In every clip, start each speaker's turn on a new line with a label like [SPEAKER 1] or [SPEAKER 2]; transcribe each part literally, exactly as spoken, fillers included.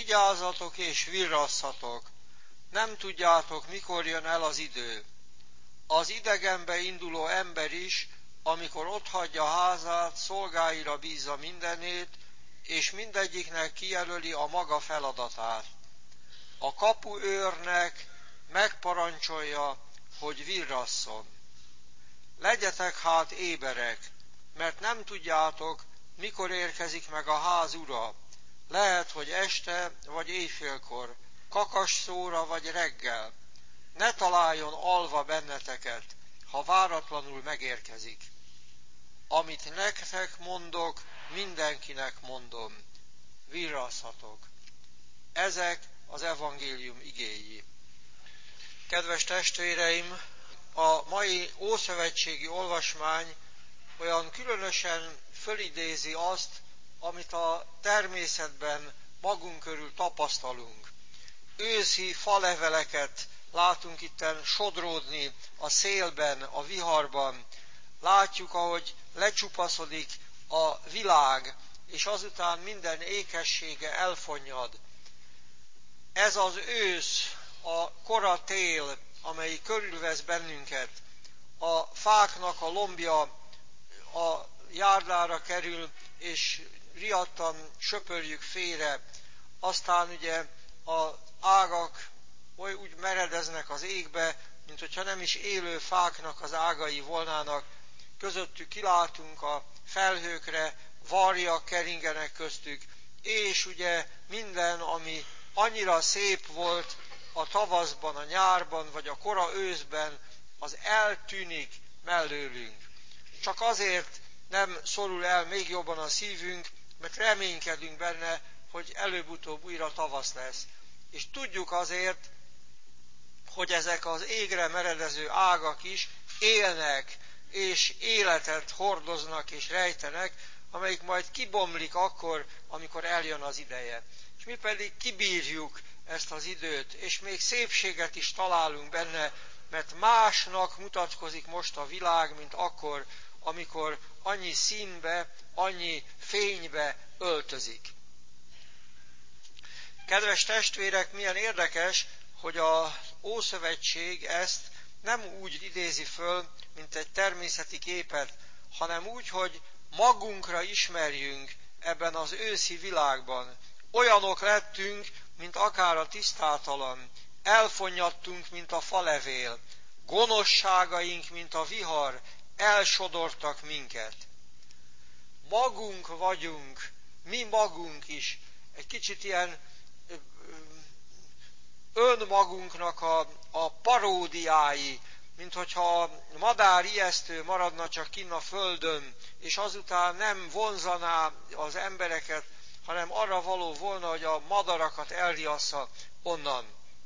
[SPEAKER 1] Vigyázzatok és virrasszatok, nem tudjátok, mikor jön el az idő. Az idegenbe induló ember is, amikor otthagyja házát, szolgáira bízza mindenét, és mindegyiknek kijelöli a maga feladatát. A kapuőrnek megparancsolja, hogy virrasszon. Legyetek hát éberek, mert nem tudjátok, mikor érkezik meg a ház ura. Lehet, hogy este vagy éjfélkor, kakasszóra vagy reggel. Ne találjon alva benneteket, ha váratlanul megérkezik. Amit nektek mondok, mindenkinek mondom. Virrasszatok. Ezek az evangélium igéi. Kedves testvéreim, a mai ószövetségi olvasmány olyan különösen fölidézi azt, amit a természetben magunk körül tapasztalunk. Őszi faleveleket látunk itten sodródni a szélben, a viharban. Látjuk, ahogy lecsupaszodik a világ, és azután minden ékessége elfonnyad. Ez az ősz, a kora tél, amely körülvesz bennünket. A fáknak a lombja a járdára kerül, és riadtan söpörjük félre. Aztán ugye az ágak oly úgy meredeznek az égbe, mint hogyha nem is élő fáknak az ágai volnának. Közöttük kilátunk a felhőkre, varjak keringenek köztük, és ugye minden, ami annyira szép volt a tavaszban, a nyárban, vagy a kora őszben, az eltűnik mellőlünk. Csak azért nem szorul el még jobban a szívünk, mert reménykedünk benne, hogy előbb-utóbb újra tavasz lesz. És tudjuk azért, hogy ezek az égre meredező ágak is élnek, és életet hordoznak és rejtenek, amelyik majd kibomlik akkor, amikor eljön az ideje. És mi pedig kibírjuk ezt az időt, és még szépséget is találunk benne, mert másnak mutatkozik most a világ, mint akkor, amikor annyi színbe, annyi fénybe öltözik. Kedves testvérek, milyen érdekes, hogy az Ószövetség ezt nem úgy idézi föl, mint egy természeti képet, hanem úgy, hogy magunkra ismerjünk ebben az őszi világban. Olyanok lettünk, mint akár a tisztátalan, elfonnyadtunk, mint a falevél, gonoszságaink, mint a vihar, elsodortak minket. Magunk vagyunk, mi magunk is, egy kicsit ilyen önmagunknak a, a paródiái, mint hogyha a madár ijesztő maradna csak kinn a földön, és azután nem vonzaná az embereket, hanem arra való volna, hogy a madarakat elriassza onnan.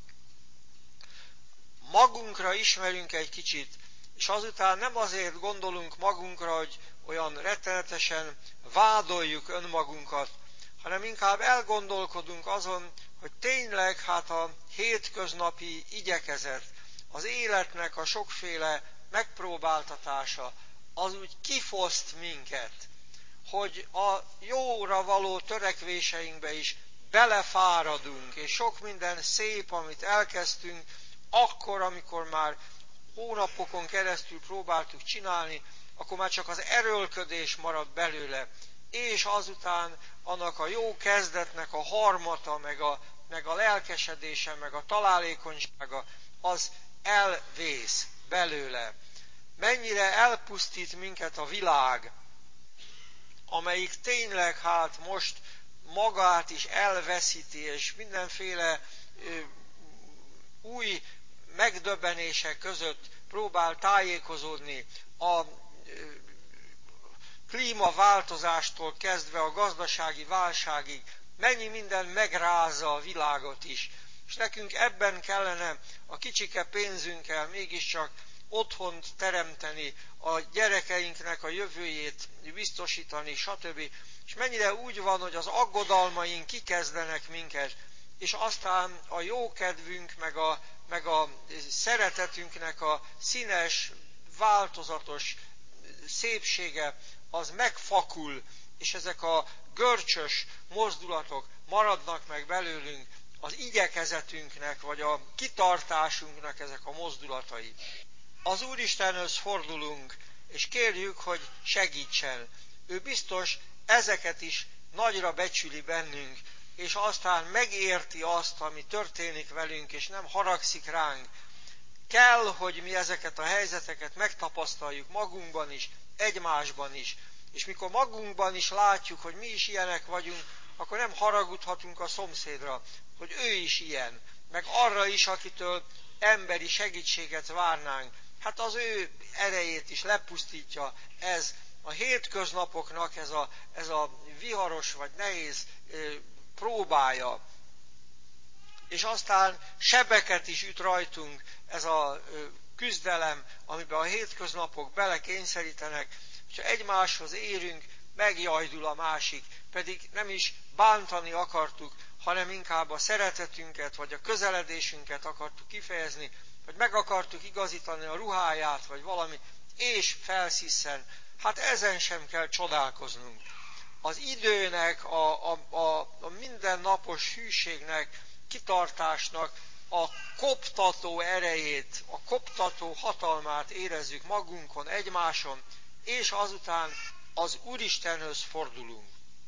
[SPEAKER 1] Magunkra ismerünk egy kicsit, és azután nem azért gondolunk magunkra, hogy olyan rettenetesen vádoljuk önmagunkat, hanem inkább elgondolkodunk azon, hogy tényleg hát a hétköznapi igyekezet, az életnek a sokféle megpróbáltatása, az úgy kifoszt minket, hogy a jóra való törekvéseinkbe is belefáradunk, és sok minden szép, amit elkezdtünk, akkor, amikor már hónapokon keresztül próbáltuk csinálni, akkor már csak az erőlködés marad belőle, és azután annak a jó kezdetnek a harmata, meg a, meg a lelkesedése, meg a találékonysága, az elvész belőle. Mennyire elpusztít minket a világ, amelyik tényleg hát most magát is elveszíti, és mindenféle ö, új megdöbbenések között próbál tájékozódni a ö, klímaváltozástól kezdve a gazdasági válságig. Mennyi minden megrázza a világot is. És nekünk ebben kellene a kicsike pénzünkkel mégiscsak otthont teremteni, a gyerekeinknek a jövőjét biztosítani, stb. És mennyire úgy van, hogy az aggodalmaink kikezdenek minket, és aztán a jókedvünk, meg a, meg a szeretetünknek a színes, változatos szépsége, az megfakul, és ezek a görcsös mozdulatok maradnak meg belőlünk, az igyekezetünknek, vagy a kitartásunknak ezek a mozdulatai. Az Úristenhöz fordulunk, és kérjük, hogy segítsen. Ő biztos ezeket is nagyra becsüli bennünk, és aztán megérti azt, ami történik velünk, és nem haragszik ránk. Kell, hogy mi ezeket a helyzeteket megtapasztaljuk magunkban is, egymásban is. És mikor magunkban is látjuk, hogy mi is ilyenek vagyunk, akkor nem haragudhatunk a szomszédra, hogy ő is ilyen, meg arra is, akitől emberi segítséget várnánk. Hát az ő erejét is lepusztítja ez a hétköznapoknak, ez a, ez a viharos vagy nehéz ö, próbája. És aztán sebeket is üt rajtunk ez a ö, küzdelem, amiben a hétköznapok belekényszerítenek, és ha egymáshoz érünk, megjajdul a másik, pedig nem is bántani akartuk, hanem inkább a szeretetünket, vagy a közeledésünket akartuk kifejezni, vagy meg akartuk igazítani a ruháját, vagy valami, és felszisszen. Hát ezen sem kell csodálkoznunk. Az időnek, a, a, a, a mindennapos hűségnek, kitartásnak a koptató erejét, a koptató hatalmát érezzük magunkon, egymáson, és azután az Úristenhöz fordulunk.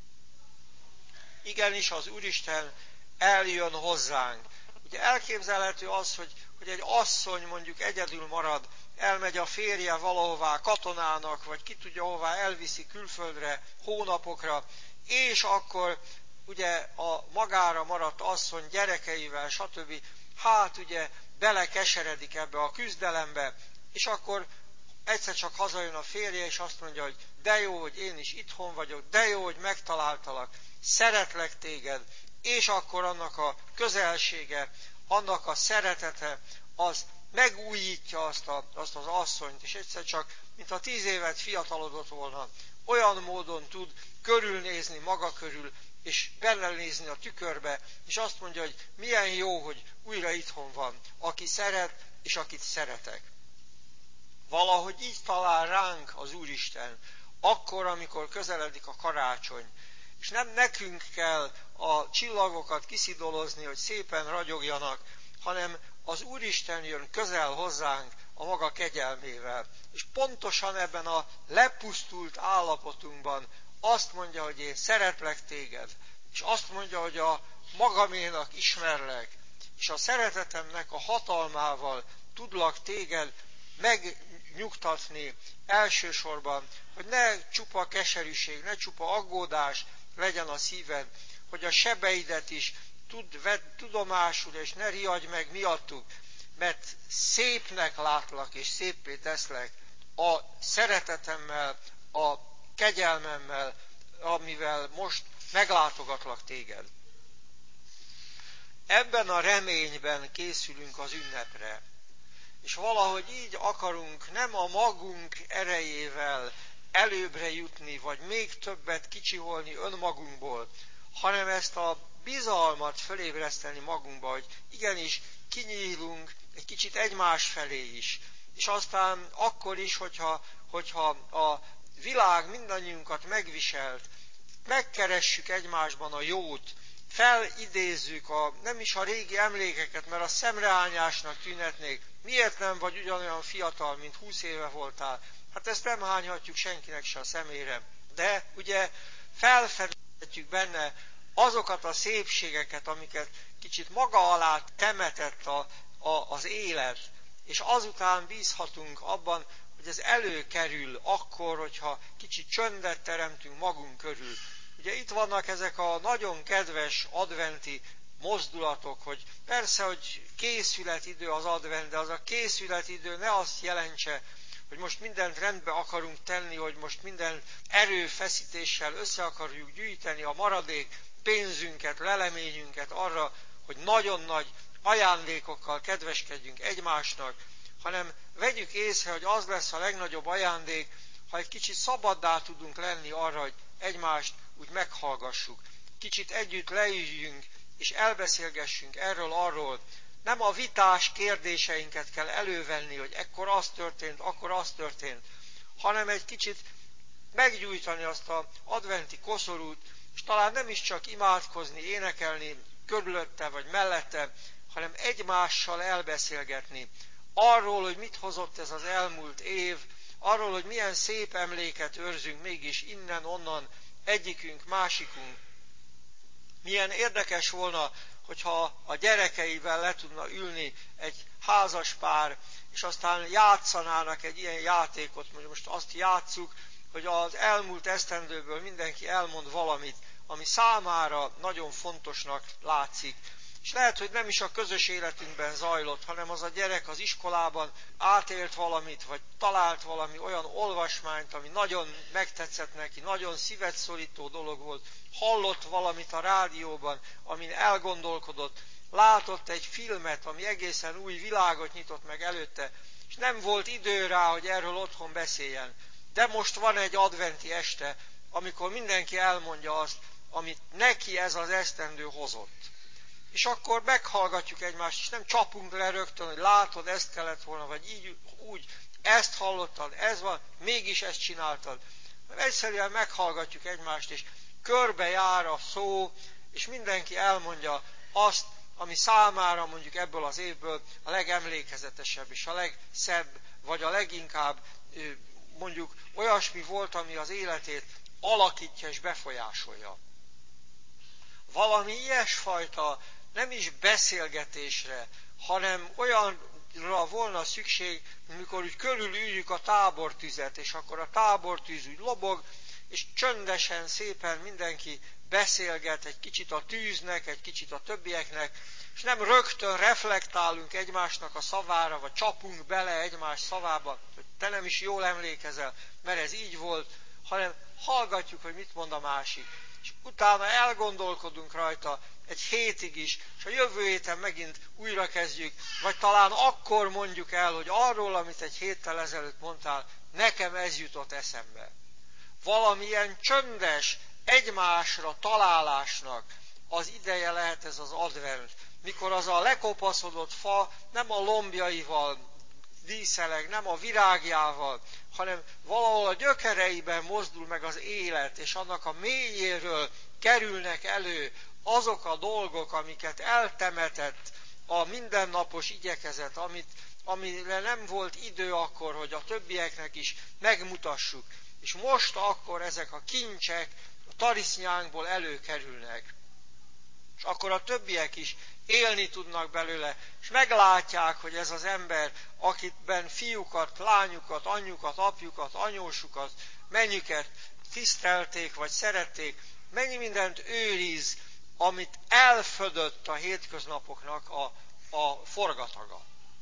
[SPEAKER 1] Igenis, az Úristen eljön hozzánk. Ugye elképzelhető az, hogy, hogy egy asszony mondjuk egyedül marad, elmegy a férje valahová katonának, vagy ki tudja hová, elviszi külföldre, hónapokra, és akkor ugye a magára maradt asszony gyerekeivel, stb. Hát ugye belekeseredik ebbe a küzdelembe, és akkor egyszer csak hazajön a férje, és azt mondja, hogy de jó, hogy én is itthon vagyok, de jó, hogy megtaláltalak, szeretlek téged, és akkor annak a közelsége, annak a szeretete, az megújítja azt, a, azt az asszonyt, és egyszer csak, mint a tíz évet fiatalodott volna, olyan módon tud körülnézni maga körül, és belenézni a tükörbe, és azt mondja, hogy milyen jó, hogy újra itthon van, aki szeret, és akit szeretek. Valahogy így talál ránk az Úristen, akkor, amikor közeledik a karácsony. És nem nekünk kell a csillagokat kiszidolozni, hogy szépen ragyogjanak, hanem az Úristen jön közel hozzánk a maga kegyelmével. És pontosan ebben a lepusztult állapotunkban azt mondja, hogy én szeretlek téged, és azt mondja, hogy a magaménak ismerlek, és a szeretetemnek a hatalmával tudlak téged megnyugtatni elsősorban, hogy ne csupa keserűség, ne csupa aggódás legyen a szíved, hogy a sebeidet is tud, vedd tudomásul, és ne riadj meg miattuk, mert szépnek látlak, és széppé teszlek a szeretetemmel, a kegyelmemmel, amivel most meglátogatlak téged. Ebben a reményben készülünk az ünnepre, és valahogy így akarunk nem a magunk erejével előbbre jutni, vagy még többet kicsiholni önmagunkból, hanem ezt a bizalmat fölébreszteni magunkba, hogy igenis kinyílunk egy kicsit egymás felé is. És aztán akkor is, hogyha, hogyha a világ mindannyiunkat megviselt, megkeressük egymásban a jót, felidézzük a, nem is a régi emlékeket, mert a szemrehányásnak tűnhetnék. Miért nem vagy ugyanolyan fiatal, mint húsz éve voltál? Hát ezt nem hányhatjuk senkinek se a szemére. De ugye felfedezhetjük benne azokat a szépségeket, amiket kicsit maga alá temetett a, a, az élet, és azután bízhatunk abban, hogy ez előkerül akkor, hogyha kicsit csöndet teremtünk magunk körül. Ugye itt vannak ezek a nagyon kedves adventi mozdulatok, hogy persze, hogy készületidő az advent, de az a készületidő ne azt jelentse, hogy most mindent rendbe akarunk tenni, hogy most minden erőfeszítéssel össze akarjuk gyűjteni a maradék pénzünket, leleményünket arra, hogy nagyon nagy ajándékokkal kedveskedjünk egymásnak, hanem vegyük észre, hogy az lesz a legnagyobb ajándék, ha egy kicsit szabaddá tudunk lenni arra, hogy egymást úgy meghallgassuk. Kicsit együtt leüljünk, és elbeszélgessünk erről, arról. Nem a vitás kérdéseinket kell elővenni, hogy ekkor az történt, akkor az történt, hanem egy kicsit meggyújtani azt az adventi koszorút, és talán nem is csak imádkozni, énekelni körülötte vagy mellette, hanem egymással elbeszélgetni. Arról, hogy mit hozott ez az elmúlt év, arról, hogy milyen szép emléket őrzünk mégis innen-onnan, egyikünk, másikunk. Milyen érdekes volna, hogyha a gyerekeivel le tudna ülni egy házas pár, és aztán játszanának egy ilyen játékot, hogy most azt játsszuk, hogy az elmúlt esztendőből mindenki elmond valamit, ami számára nagyon fontosnak látszik. És lehet, hogy nem is a közös életünkben zajlott, hanem az a gyerek az iskolában átélt valamit, vagy talált valami olyan olvasmányt, ami nagyon megtetszett neki, nagyon szívet szorító dolog volt, hallott valamit a rádióban, amin elgondolkodott, látott egy filmet, ami egészen új világot nyitott meg előtte, és nem volt idő rá, hogy erről otthon beszéljen. De most van egy adventi este, amikor mindenki elmondja azt, amit neki ez az esztendő hozott. És akkor meghallgatjuk egymást, és nem csapunk le rögtön, hogy látod, ezt kellett volna, vagy így, úgy, ezt hallottad, ez van, mégis ezt csináltad. Egyszerűen meghallgatjuk egymást, és körbejár a szó, és mindenki elmondja azt, ami számára mondjuk ebből az évből a legemlékezetesebb, és a legszebb, vagy a leginkább mondjuk olyasmi volt, ami az életét alakítja és befolyásolja. Valami ilyesfajta nem is beszélgetésre, hanem olyanra volna szükség, amikor úgy körülüljük a tábortüzet, és akkor a tábortűz úgy lobog, és csöndesen, szépen mindenki beszélget egy kicsit a tűznek, egy kicsit a többieknek, és nem rögtön reflektálunk egymásnak a szavára, vagy csapunk bele egymás szavába, hogy te nem is jól emlékezel, mert ez így volt, hanem hallgatjuk, hogy mit mond a másik. És utána elgondolkodunk rajta egy hétig is, és a jövő héten megint újra kezdjük, vagy talán akkor mondjuk el, hogy arról, amit egy héttel ezelőtt mondtál, nekem ez jutott eszembe. Valamilyen csöndes, egymásra találásnak az ideje lehet ez az advent, mikor az a lekopaszodott fa nem a lombjaival díszeleg, nem a virágjával, hanem valahol a gyökereiben mozdul meg az élet, és annak a mélyéről kerülnek elő azok a dolgok, amiket eltemetett a mindennapos igyekezet, amit, amire nem volt idő akkor, hogy a többieknek is megmutassuk. És most akkor ezek a kincsek a tarisznyánkból előkerülnek. És akkor a többiek is élni tudnak belőle, és meglátják, hogy ez az ember, akitben fiúkat, lányukat, anyjukat, apjukat, anyósukat, mennyüket tisztelték, vagy szerették, mennyi mindent őriz, amit elfödött a hétköznapoknak a, a forgataga.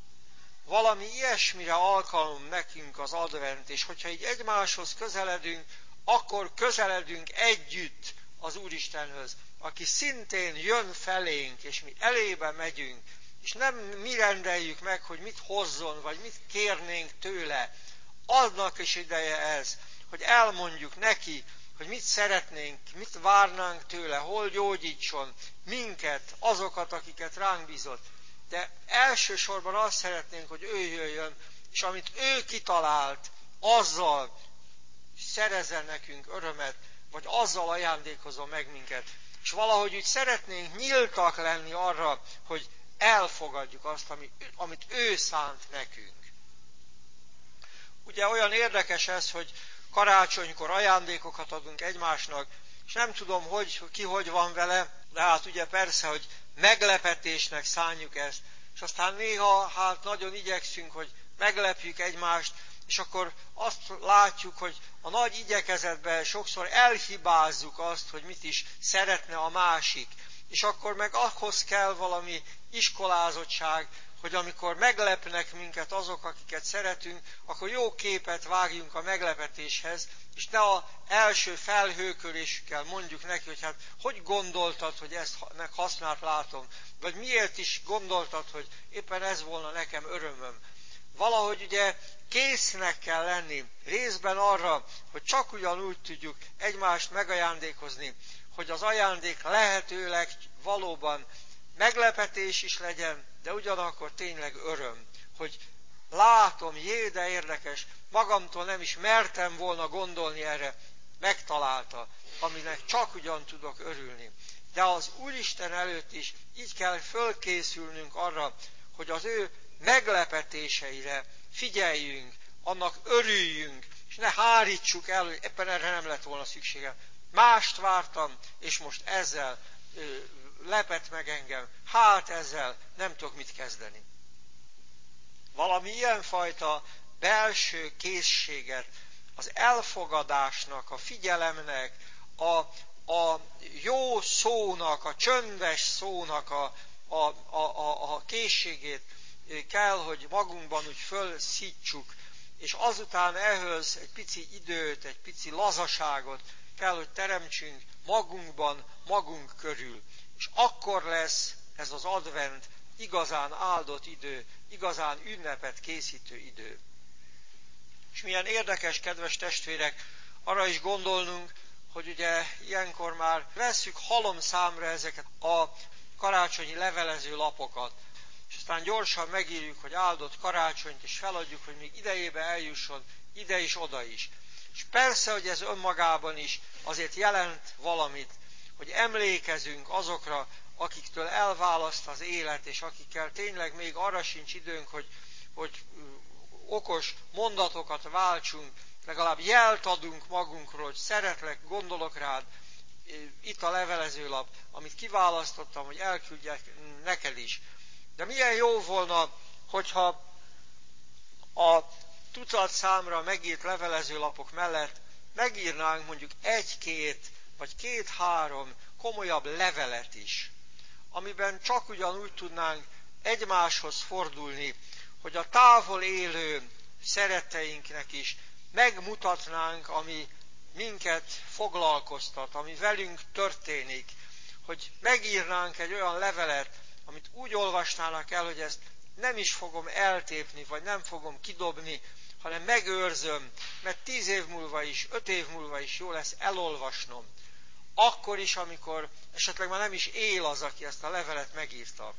[SPEAKER 1] Valami ilyesmire alkalom nekünk az advent, és hogyha így egymáshoz közeledünk, akkor közeledünk együtt az Úristenhöz, aki szintén jön felénk, és mi elébe megyünk, és nem mi rendeljük meg, hogy mit hozzon, vagy mit kérnénk tőle. Annak is ideje ez, hogy elmondjuk neki, hogy mit szeretnénk, mit várnánk tőle, hol gyógyítson minket, azokat, akiket ránk bízott. De elsősorban azt szeretnénk, hogy ő jöjjön, és amit ő kitalált, azzal szerezzen nekünk örömet, vagy azzal ajándékozom meg minket. És valahogy úgy szeretnénk nyíltak lenni arra, hogy elfogadjuk azt, amit ő szánt nekünk. Ugye olyan érdekes ez, hogy karácsonykor ajándékokat adunk egymásnak, és nem tudom, hogy ki hogy van vele, de hát ugye persze, hogy meglepetésnek szánjuk ezt, és aztán néha hát nagyon igyekszünk, hogy meglepjük egymást, és akkor azt látjuk, hogy a nagy igyekezetben sokszor elhibázzuk azt, hogy mit is szeretne a másik, és akkor meg ahhoz kell valami iskolázottság, hogy amikor meglepnek minket azok, akiket szeretünk, akkor jó képet vágjunk a meglepetéshez, és ne az első felhőkölésükkel mondjuk neki, hogy hát hogy gondoltad, hogy ezt meg hasznát látom, vagy miért is gondoltad, hogy éppen ez volna nekem örömöm. Valahogy ugye késznek kell lenni részben arra, hogy csak ugyanúgy tudjuk egymást megajándékozni, hogy az ajándék lehetőleg valóban meglepetés is legyen, de ugyanakkor tényleg öröm, hogy látom, jé, de érdekes, magamtól nem is mertem volna gondolni erre, megtalálta, aminek csak ugyan tudok örülni. De az Úristen előtt is így kell fölkészülnünk arra, hogy az ő meglepetéseire figyeljünk, annak örüljünk, és ne hárítsuk el, hogy éppen erre nem lett volna szükségem. Mást vártam, és most ezzel ö, lepett meg engem. Hát ezzel nem tudok mit kezdeni. Valami ilyenfajta belső készséget, az elfogadásnak, a figyelemnek, a, a jó szónak, a csöndes szónak a, a, a, a, a készségét kell, hogy magunkban úgy fölszítsuk, és azután ehhez egy pici időt, egy pici lazaságot kell, hogy teremtsünk magunkban, magunk körül. És akkor lesz ez az advent igazán áldott idő, igazán ünnepet készítő idő. És milyen érdekes, kedves testvérek, arra is gondolnunk, hogy ugye ilyenkor már vesszük halomszámra ezeket a karácsonyi levelező lapokat, és aztán gyorsan megírjuk, hogy áldott karácsonyt, és feladjuk, hogy még idejébe eljusson, ide is, oda is. És persze, hogy ez önmagában is azért jelent valamit, hogy emlékezünk azokra, akiktől elválaszt az élet, és akikkel tényleg még arra sincs időnk, hogy, hogy okos mondatokat váltsunk, legalább jelt adunk magunkról, hogy szeretlek, gondolok rád, itt a levelezőlap, amit kiválasztottam, hogy elküldjek neked is. De milyen jó volna, hogyha a tucat számra megírt levelezőlapok mellett megírnánk mondjuk egy-két, vagy két-három komolyabb levelet is, amiben csak ugyanúgy tudnánk egymáshoz fordulni, hogy a távol élő szeretteinknek is megmutatnánk, ami minket foglalkoztat, ami velünk történik, hogy megírnánk egy olyan levelet, amit úgy olvasnának el, hogy ezt nem is fogom eltépni, vagy nem fogom kidobni, hanem megőrzöm, mert tíz év múlva is, öt év múlva is jó lesz elolvasnom. Akkor is, amikor esetleg már nem is él az, aki ezt a levelet megírta.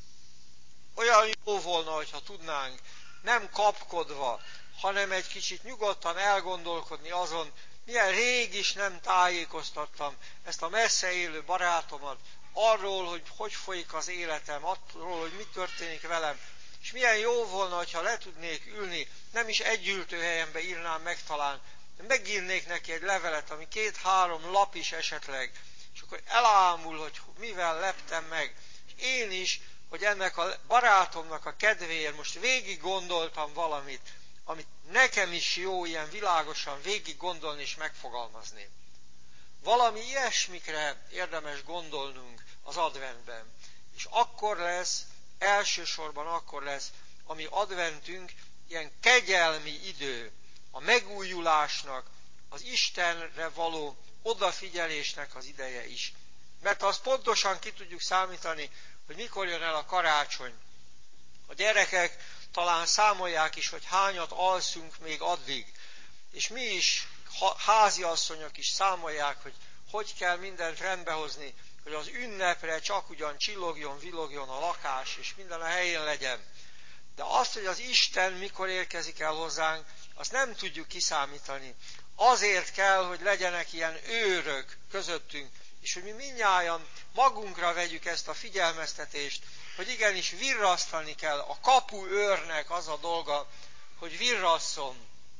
[SPEAKER 1] Olyan jó volna, hogyha tudnánk nem kapkodva, hanem egy kicsit nyugodtan elgondolkodni azon, milyen rég is nem tájékoztattam ezt a messze élő barátomat arról, hogy hogy folyik az életem, arról, hogy mi történik velem, és milyen jó volna, hogyha le tudnék ülni, nem is egy ültőhelyembe írnám meg talán, de megírnék neki egy levelet, ami két-három lap is esetleg, és akkor elámul, hogy mivel leptem meg. És én is, hogy ennek a barátomnak a kedvéért most végig gondoltam valamit, amit nekem is jó ilyen világosan végig gondolni és megfogalmazni. Valami ilyesmikre érdemes gondolnunk az adventben. És akkor lesz, elsősorban akkor lesz, ami adventünk ilyen kegyelmi idő, a megújulásnak, az Istenre való odafigyelésnek az ideje is. Mert azt pontosan ki tudjuk számítani, hogy mikor jön el a karácsony. A gyerekek talán számolják is, hogy hányat alszunk még addig. És mi is, háziasszonyok is számolják, hogy hogy kell mindent rendbehozni, hogy az ünnepre csak ugyan csillogjon, villogjon a lakás, és minden a helyén legyen. De azt, hogy az Isten mikor érkezik el hozzánk, azt nem tudjuk kiszámítani. Azért kell, hogy legyenek ilyen őrök közöttünk, és hogy mi mindnyájan magunkra vegyük ezt a figyelmeztetést, hogy igenis virrasztani kell. A kapuőrnek az a dolga, hogy virrasszon.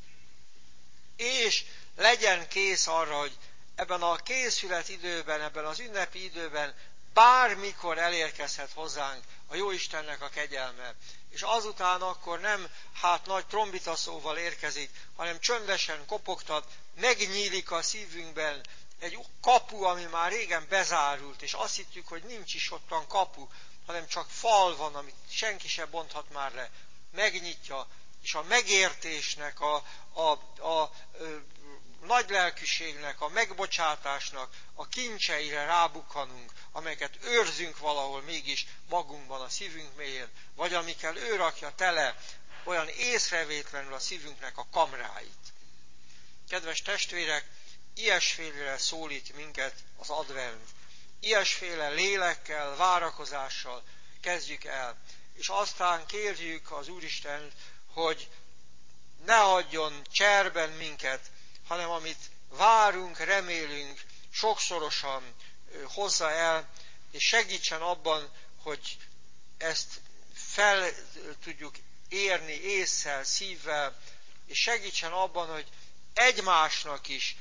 [SPEAKER 1] És legyen kész arra, hogy ebben a készület időben, ebben az ünnepi időben bármikor elérkezhet hozzánk a Jóistennek a kegyelme. És azután akkor nem hát nagy trombitaszóval érkezik, hanem csöndesen kopogtat, megnyílik a szívünkben egy kapu, ami már régen bezárult, és azt hittük, hogy nincs is ottan kapu, hanem csak fal van, amit senki se bonthat már le. Megnyitja, és a megértésnek, a, a, a, a nagy lelkűségnek, a megbocsátásnak a kincseire rábukkanunk, amelyeket őrzünk valahol mégis magunkban, a szívünk mélyén, vagy amikkel ő rakja tele olyan észrevétlenül a szívünknek a kamráit. Kedves testvérek, ilyesfélre szólít minket az advent. Ilyesféle lélekkel, várakozással kezdjük el. És aztán kérjük az Úristent, hogy ne hagyjon cserben minket, hanem amit várunk, remélünk, sokszorosan hozza el, és segítsen abban, hogy ezt fel tudjuk érni ésszel, szívvel, és segítsen abban, hogy egymásnak is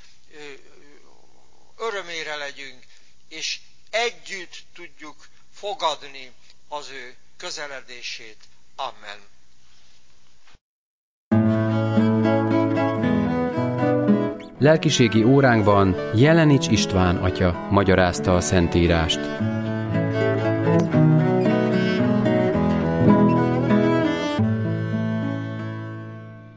[SPEAKER 1] örömére legyünk, és együtt tudjuk fogadni az ő közeledését. Amen.
[SPEAKER 2] Lelkiségi óránkban Jelenics István atya magyarázta a Szentírást.